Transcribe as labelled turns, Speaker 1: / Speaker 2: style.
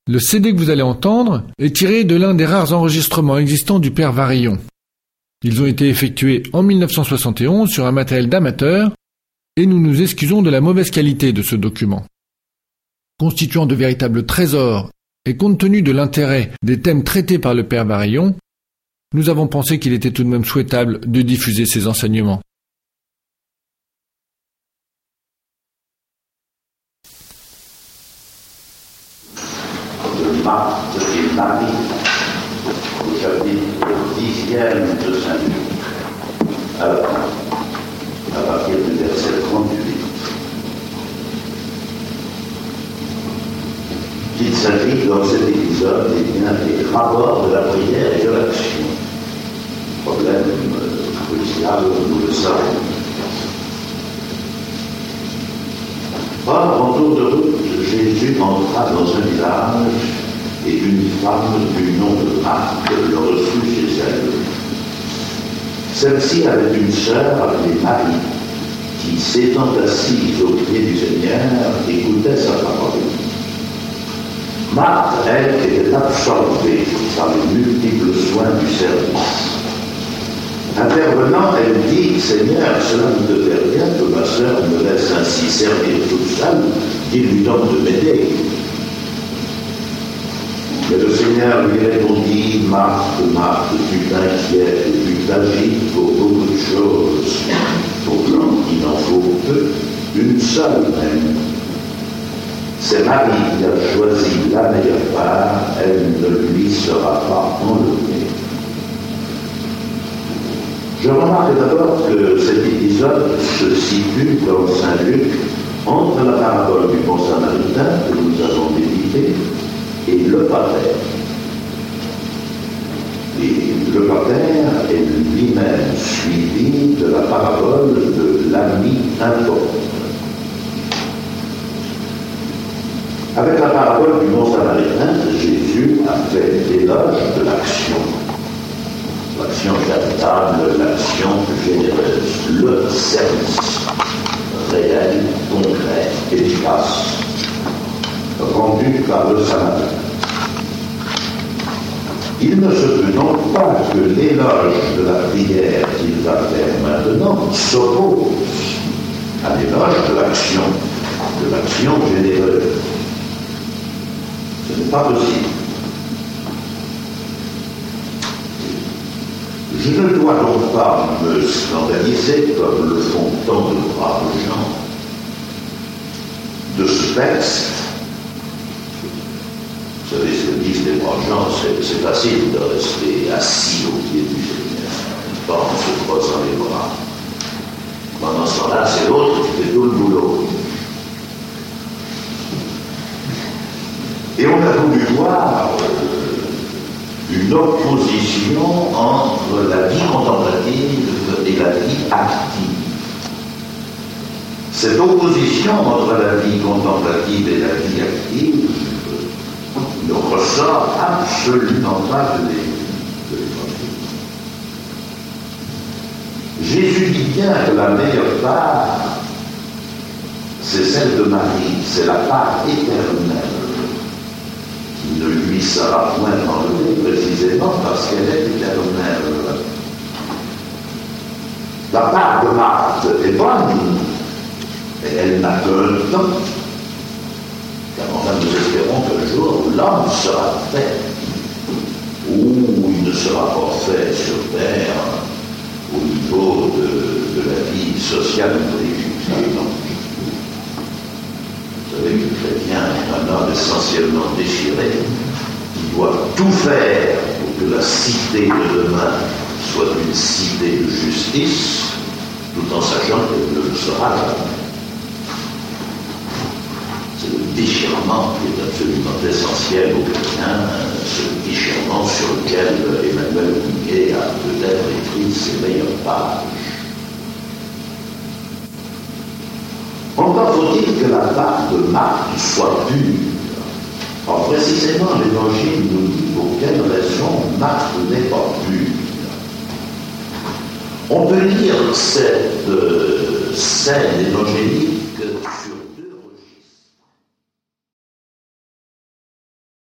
Speaker 1: Le CD que vous allez entendre est tiré de l'un des rares enregistrements existants du père Varillon. Ils ont été effectués en 1971 sur un matériel d'amateur et nous nous excusons de la mauvaise qualité de ce document. Constituant de véritables trésors et compte tenu de l'intérêt des thèmes traités par le père Varillon, nous avons pensé qu'il était tout de même souhaitable de diffuser ces enseignements.
Speaker 2: De Marthe et Marie, au chapitre 10e de Saint-Luc, à partir du verset 38. Il s'agit dans cet épisode des rapports de la prière et de l'action. Problème crucial, nous le savons. Or, en cours de route, Jésus entra dans un village et une femme du nom de Marthe le reçut chez elle. Celle-ci avait une sœur appelée Marie, qui, s'étant assise au pied du Seigneur, écoutait sa parole. Marthe, elle, était absorbée par les multiples soins du service. Intervenant, elle dit: Seigneur, cela ne te fait rien que ma sœur me laisse ainsi servir toute seule, dis-lui donc de m'aider. Mais le Seigneur lui répondit: Marthe, Marthe, tu t'inquiètes et tu t'agites pour beaucoup de choses. Pourtant, il en faut peu, une seule même. C'est Marie qui a choisi la meilleure part, elle ne lui sera pas enlevée. Je remarque d'abord que cet épisode se situe dans Saint-Luc entre la parabole du bon samaritain que nous avons médité et le pater. Et le pater est lui-même suivi de la parabole de l'ami important. Avec la parabole du bon samaritain, Jésus a fait l'éloge de l'action. L'action charitable, l'action généreuse, le service réel, concret, efficace, rendu par le samaritain. Il ne se peut donc pas que l'éloge de la prière qu'il va faire maintenant s'oppose à l'éloge de l'action généreuse. Ce n'est pas possible. Je ne dois donc pas me scandaliser, comme le font tant de braves gens, de ce texte. Vous savez ce que disent les braves gens, c'est facile de rester assis au pied du Seigneur, pas en se croisant les bras. Pendant ce temps-là, c'est l'autre qui fait tout le boulot. Et on a voulu voir une opposition entre la vie contemplative et la vie active. Cette opposition entre la vie contemplative et la vie active ne ressort absolument pas de l'Évangile. Jésus dit bien que la meilleure part, c'est celle de Marie, c'est la part éternelle. Il ne lui sera point enlevé précisément parce qu'elle est éternelle. La part de Marthe est bonne, mais elle n'a qu'un temps. Car enfin, nous espérons qu'un jour l'homme sera fait, ou il ne sera pas fait sur terre au niveau de la vie sociale ou politique. Vous savez que le chrétien est un homme essentiellement déchiré, qui doit tout faire pour que la cité de demain soit une cité de justice, tout en sachant qu'elle ne le sera jamais. C'est le déchirement qui est absolument essentiel au chrétien, ce déchirement sur lequel Emmanuel Miguet a peut-être écrit ses meilleures pages. Encore faut-il que la part de Marthe soit pure. Or, précisément, l'Évangile nous dit pour quelle raison Marthe n'est pas pure. On peut lire cette scène évangélique